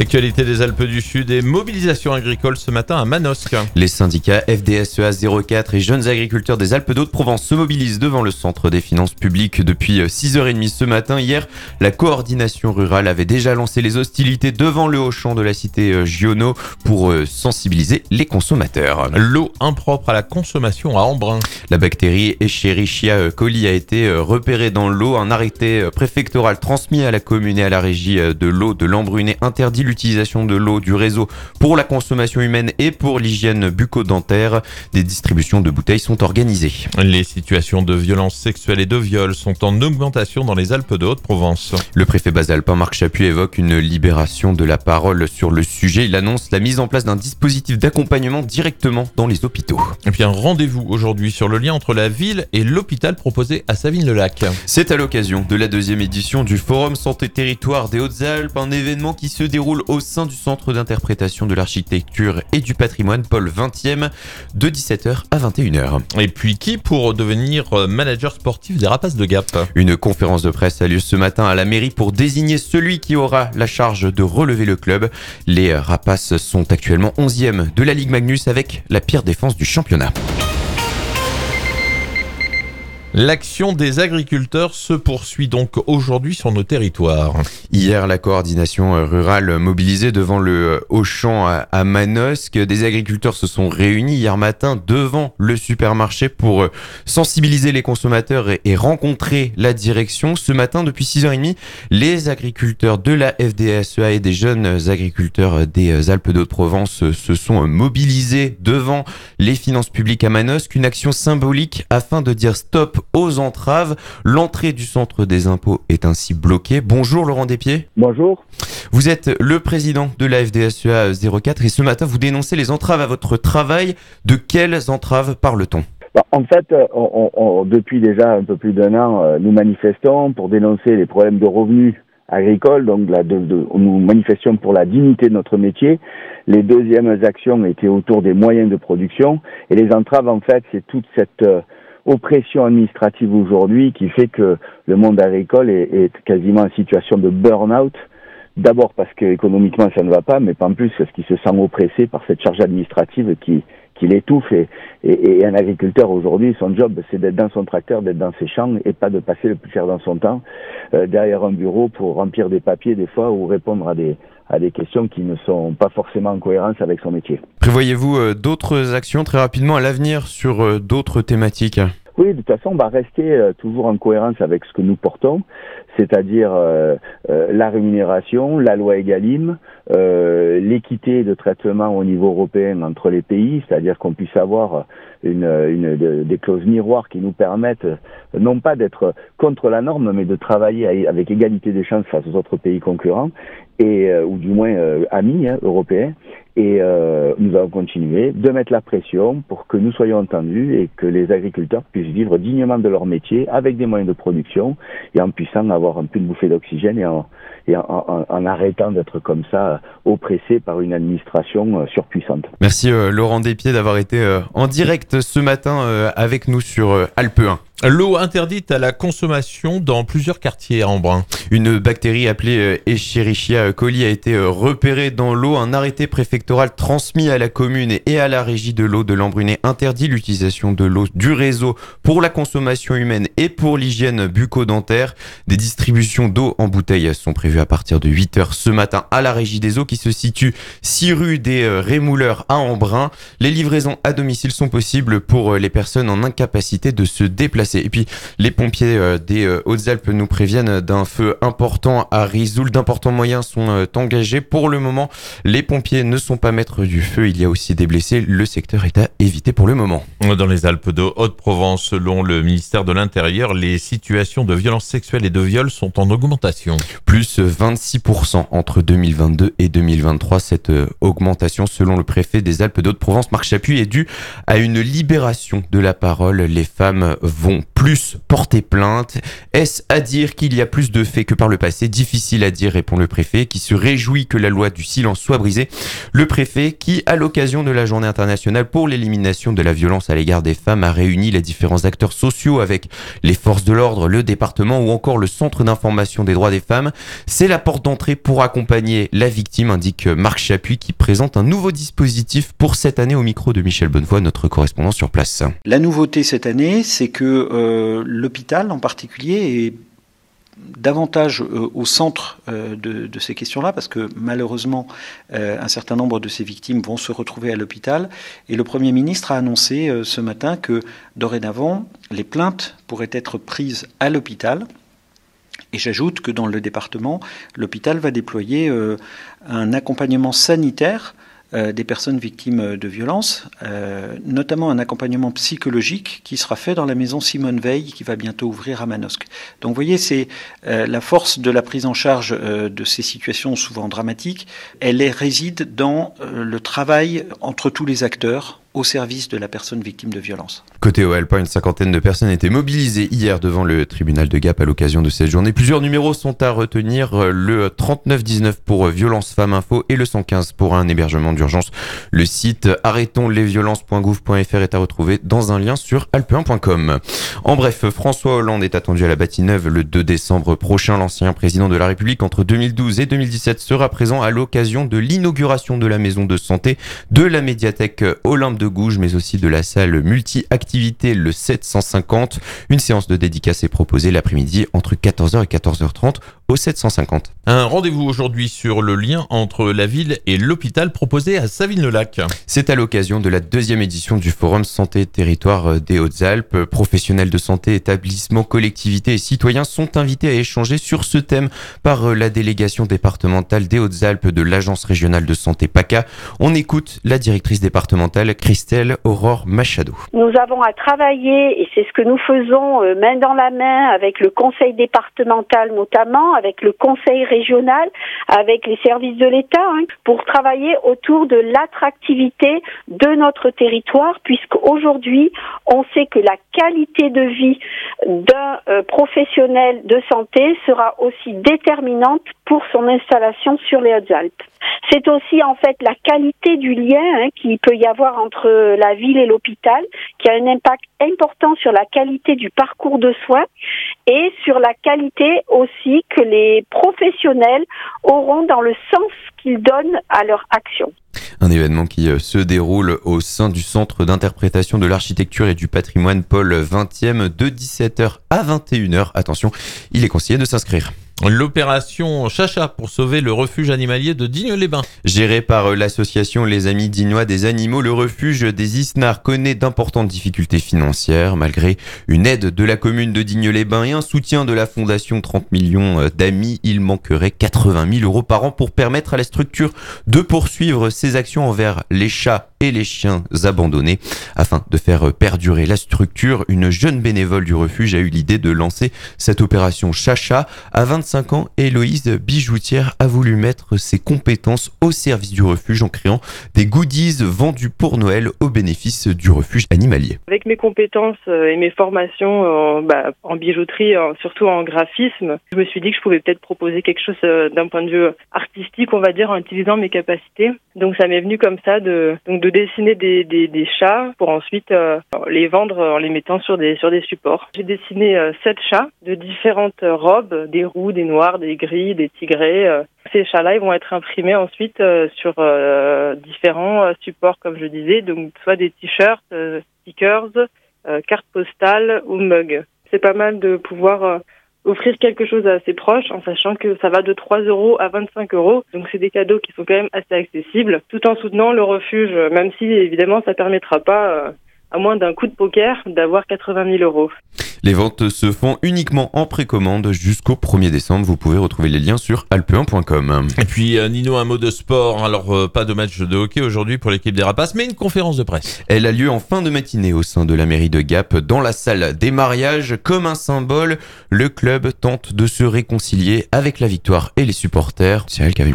Actualité des Alpes du Sud et mobilisation agricole ce matin à Manosque. Les syndicats FDSEA 04 et jeunes agriculteurs des Alpes d'Haute-Provence se mobilisent devant le centre des finances publiques depuis 6h30 ce matin. Hier, la coordination rurale avait déjà lancé les hostilités devant le Auchan de la cité Giono pour sensibiliser les consommateurs. L'eau impropre à la consommation à Embrun. La bactérie Escherichia coli a été repérée dans l'eau. Un arrêté préfectoral transmis à la commune et à la régie de l'eau de Lembrunet interdit l'utilisation de l'eau du réseau pour la consommation humaine et pour l'hygiène bucco-dentaire. Des distributions de bouteilles sont organisées. Les situations de violences sexuelles et de viol sont en augmentation dans les Alpes de Haute-Provence. Le préfet basalpin Marc Chaput évoque une libération de la parole sur le sujet. Il annonce la mise en place d'un dispositif d'accompagnement directement dans les hôpitaux. Et puis un rendez-vous aujourd'hui sur le lien entre la ville et l'hôpital proposé à Savines-le-Lac. C'est à l'occasion de la deuxième édition du Forum Santé Territoire des Hautes-Alpes, un événement qui se déroule au sein du Centre d'interprétation de l'architecture et du patrimoine Paul XXe de 17h à 21h. Et puis qui pour devenir manager sportif des Rapaces de Gap? Une conférence de presse a lieu ce matin à la mairie pour désigner celui qui aura la charge de relever le club. Les Rapaces sont actuellement 11e de la Ligue Magnus avec la pire défense du championnat. L'action des agriculteurs se poursuit donc aujourd'hui sur nos territoires. Hier, la coordination rurale mobilisée devant le Auchan à Manosque. Des agriculteurs se sont réunis hier matin devant le supermarché pour sensibiliser les consommateurs et rencontrer la direction. Ce matin, depuis 6h30, les agriculteurs de la FDSEA et des jeunes agriculteurs des Alpes d'Haute-Provence se sont mobilisés devant les finances publiques à Manosque. Une action symbolique afin de dire stop aux entraves. L'entrée du centre des impôts est ainsi bloquée. Bonjour Laurent Despiez. Bonjour. Vous êtes le président de la FDSEA 04 et ce matin vous dénoncez les entraves à votre travail. De quelles entraves parle-t-on ? En fait, depuis déjà un peu plus d'un an, nous manifestons pour dénoncer les problèmes de revenus agricoles. Donc nous manifestions pour la dignité de notre métier. Les deuxièmes actions étaient autour des moyens de production. Et les entraves, en fait, c'est toute cette oppression administrative aujourd'hui qui fait que le monde agricole est quasiment en situation de burn-out. D'abord parce qu'économiquement ça ne va pas, mais pas en plus parce qu'il se sent oppressé par cette charge administrative qui l'étouffe. Et un agriculteur aujourd'hui, son job c'est d'être dans son tracteur, d'être dans ses champs et pas de passer le plus cher dans son temps derrière un bureau pour remplir des papiers des fois ou répondre à des questions qui ne sont pas forcément en cohérence avec son métier. Prévoyez-vous d'autres actions très rapidement à l'avenir sur d'autres thématiques ? Oui, de toute façon, on va rester toujours en cohérence avec ce que nous portons, c'est-à-dire la rémunération, la loi Egalim, l'équité de traitement au niveau européen entre les pays, c'est-à-dire qu'on puisse avoir des clauses miroirs qui nous permettent non pas d'être contre la norme, mais de travailler avec égalité des chances face aux autres pays concurrents, ou du moins amis européens. Et nous allons continuer de mettre la pression pour que nous soyons entendus et que les agriculteurs puissent vivre dignement de leur métier avec des moyens de production et en puissant avoir un peu de bouffée d'oxygène et en arrêtant d'être comme ça oppressés par une administration surpuissante. Merci Laurent Despiez d'avoir été en direct ce matin avec nous sur Alpe 1. L'eau interdite à la consommation dans plusieurs quartiers à Embrun. Une bactérie appelée Escherichia coli a été repérée dans l'eau. Un arrêté préfectoral transmis à la commune et à la régie de l'eau de Lembrunet interdit l'utilisation de l'eau du réseau pour la consommation humaine et pour l'hygiène bucco-dentaire. Des distributions d'eau en bouteille sont prévues à partir de 8h ce matin à la régie des eaux qui se situe 6 rue des Rémouleurs à Embrun. Les livraisons à domicile sont possibles pour les personnes en incapacité de se déplacer. Et puis les pompiers des Hautes-Alpes nous préviennent d'un feu important à Risoul. D'importants moyens sont engagés. Pour le moment, les pompiers ne sont pas maîtres du feu. Il y a aussi des blessés. Le secteur est à éviter pour le moment. Dans les Alpes de Haute-Provence, selon le ministère de l'Intérieur, les situations de violences sexuelles et de viol sont en augmentation. Plus 26% entre 2022 et 2023. Cette augmentation, selon le préfet des Alpes de Haute-Provence, Marc Chaput, est due à une libération de la parole. Les femmes vont vont plus porter plainte. Est-ce à dire qu'il y a plus de faits que par le passé? Difficile à dire, répond le préfet, qui se réjouit que la loi du silence soit brisée. Le préfet qui, à l'occasion de la journée internationale pour l'élimination de la violence à l'égard des femmes, a réuni les différents acteurs sociaux avec les forces de l'ordre, le département ou encore le centre d'information des droits des femmes. C'est la porte d'entrée pour accompagner la victime, indique Marc Chapuis, qui présente un nouveau dispositif pour cette année au micro de Michel Bonnefoy, notre correspondant sur place. La nouveauté cette année, c'est que l'hôpital en particulier est davantage au centre de ces questions-là, parce que malheureusement, un certain nombre de ces victimes vont se retrouver à l'hôpital. Et le Premier ministre a annoncé ce matin que dorénavant, les plaintes pourraient être prises à l'hôpital. Et j'ajoute que dans le département, l'hôpital va déployer un accompagnement sanitaire des personnes victimes de violences, notamment un accompagnement psychologique qui sera fait dans la maison Simone Veil qui va bientôt ouvrir à Manosque. Donc vous voyez, c'est la force de la prise en charge de ces situations souvent dramatiques. Elle réside dans le travail entre tous les acteurs au service de la personne victime de violence. Côté Haut-Alpin, une cinquantaine de personnes étaient mobilisées hier devant le tribunal de Gap à l'occasion de cette journée. Plusieurs numéros sont à retenir, le 3919 pour Violence Femmes Info et le 115 pour un hébergement d'urgence. Le site arrêtonslesviolences.gouv.fr est à retrouver dans un lien sur alpe1.com. En bref, François Hollande est attendu à la Batignolles le 2 décembre prochain. L'ancien président de la République entre 2012 et 2017 sera présent à l'occasion de l'inauguration de la maison de santé, de la médiathèque Olympe de Gouges, mais aussi de la salle multi-activité le 750. Une séance de dédicace est proposée l'après-midi entre 14h et 14h30 au 750. Un rendez-vous aujourd'hui sur le lien entre la ville et l'hôpital proposé à Savines-le-Lac. C'est à l'occasion de la 2e édition du Forum Santé Territoire des Hautes-Alpes. Professionnels de santé, établissements, collectivités et citoyens sont invités à échanger sur ce thème par la délégation départementale des Hautes-Alpes de l'Agence régionale de santé PACA. On écoute la directrice départementale Christelle Aurore Machado. Nous avons à travailler, et c'est ce que nous faisons main dans la main avec le conseil départemental notamment, avec le conseil régional, avec les services de l'État, pour travailler autour de l'attractivité de notre territoire, puisqu'aujourd'hui, on sait que la qualité de vie d'un professionnel de santé sera aussi déterminante pour son installation sur les Hautes-Alpes. C'est aussi en fait la qualité du lien qu'il peut y avoir entre la ville et l'hôpital, qui a un impact important sur la qualité du parcours de soins et sur la qualité aussi que les professionnels auront dans le sens qu'ils donnent à leur action. Un événement qui se déroule au sein du Centre d'interprétation de l'architecture et du patrimoine Paul XXe de 17h à 21h. Attention, il est conseillé de s'inscrire. L'opération Chacha pour sauver le refuge animalier de Digne-les-Bains. Géré par l'association Les Amis Dignois des Animaux, le refuge des Isnards connaît d'importantes difficultés financières. Malgré une aide de la commune de Digne-les-Bains et un soutien de la fondation 30 millions d'amis, il manquerait 80 000 euros par an pour permettre à la structure de poursuivre ses actions envers les chats et les chiens abandonnés. Afin de faire perdurer la structure, une jeune bénévole du refuge a eu l'idée de lancer cette opération Chacha. À 25 ans, Héloïse Bijoutière a voulu mettre ses compétences au service du refuge en créant des goodies vendus pour Noël au bénéfice du refuge animalier. Avec mes compétences et mes formations en bijouterie, surtout en graphisme, je me suis dit que je pouvais peut-être proposer quelque chose d'un point de vue artistique, on va dire, en utilisant mes capacités. Donc ça m'est venu comme ça de dessiner des chats pour ensuite les vendre en les mettant sur des supports. J'ai dessiné 7 chats de différentes robes, des roux, des noirs, des gris, des tigrés. Ces chats-là, ils vont être imprimés ensuite sur différents supports, comme je disais, donc soit des t-shirts, stickers, cartes postales ou mugs. C'est pas mal de pouvoir offrir quelque chose à ses proches en sachant que ça va de 3 € à 25 €. Donc c'est des cadeaux qui sont quand même assez accessibles tout en soutenant le refuge, même si évidemment ça permettra pas, à moins d'un coup de poker, d'avoir 80 000 €. Les ventes se font uniquement en précommande jusqu'au 1er décembre. Vous pouvez retrouver les liens sur alpe1.com. Et puis Nino, un mot de sport. Alors pas de match de hockey aujourd'hui pour l'équipe des Rapaces, mais une conférence de presse. Elle a lieu en fin de matinée au sein de la mairie de Gap, dans la salle des mariages. Comme un symbole, le club tente de se réconcilier avec la victoire et les supporters. Cyril Kavimchar.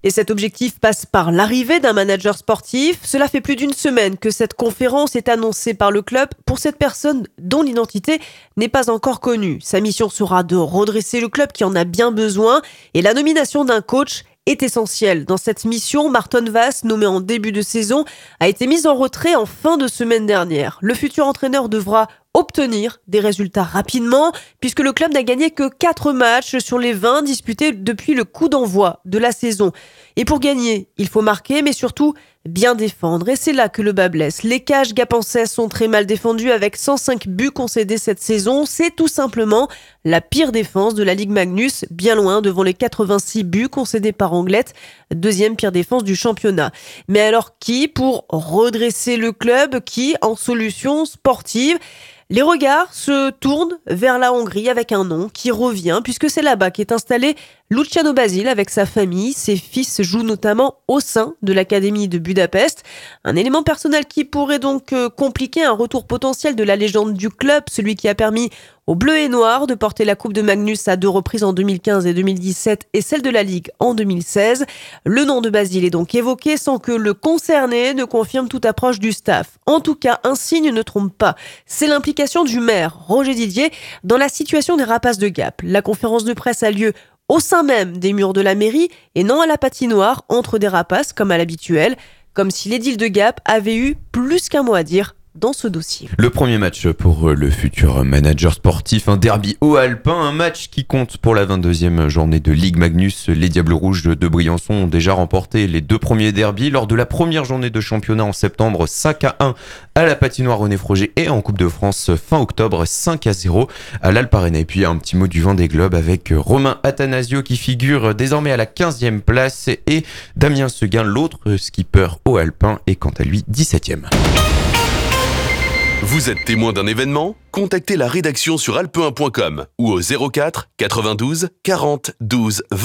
Et cet objectif passe par l'arrivée d'un manager sportif. Cela fait plus d'une semaine que cette conférence est annoncée par le club pour cette personne dont l'identité n'est pas encore connue. Sa mission sera de redresser le club qui en a bien besoin et la nomination d'un coach est essentielle. Dans cette mission, Marton Vass, nommé en début de saison, a été mis en retrait en fin de semaine dernière. Le futur entraîneur devra obtenir des résultats rapidement puisque le club n'a gagné que 4 matchs sur les 20 disputés depuis le coup d'envoi de la saison. Et pour gagner, il faut marquer mais surtout bien défendre. Et c'est là que le bas blesse. Les cages gapençaises sont très mal défendues avec 105 buts concédés cette saison. C'est tout simplement la pire défense de la Ligue Magnus, bien loin devant les 86 buts concédés par Anglette, deuxième pire défense du championnat. Mais alors qui pour redresser le club? Qui en solution sportive? Les regards se tournent vers la Hongrie avec un nom qui revient puisque c'est là-bas qu'est installé Luciano Basile avec sa famille. Ses fils jouent notamment au sein de l'Académie de Budapest. Un élément personnel qui pourrait donc compliquer un retour potentiel de la légende du club, celui qui a permis aux Bleus et Noirs de porter la Coupe de Magnus à 2 reprises en 2015 et 2017 et celle de la Ligue en 2016. Le nom de Basile est donc évoqué sans que le concerné ne confirme toute approche du staff. En tout cas, un signe ne trompe pas. C'est l'implication du maire, Roger Didier, dans la situation des Rapaces de Gap. La conférence de presse a lieu au sein même des murs de la mairie et non à la patinoire entre des rapaces comme à l'habituel, comme si l'édile de Gap avait eu plus qu'un mot à dire dans ce dossier. Le premier match pour le futur manager sportif, un derby haut alpin, un match qui compte pour la 22e journée de Ligue Magnus. Les Diables Rouges de Briançon ont déjà remporté les 2 premiers derbys lors de la première journée de championnat en septembre, 5-1 à la patinoire René Froger et en Coupe de France fin octobre, 5-0 à l'Alp Arena. Et puis un petit mot du Vendée Globe avec Romain Attanasio qui figure désormais à la 15e place et Damien Seguin, l'autre skipper haut alpin, est quant à lui 17e. Vous êtes témoin d'un événement? Contactez la rédaction sur alpe1.com ou au 04 92 40 12 20.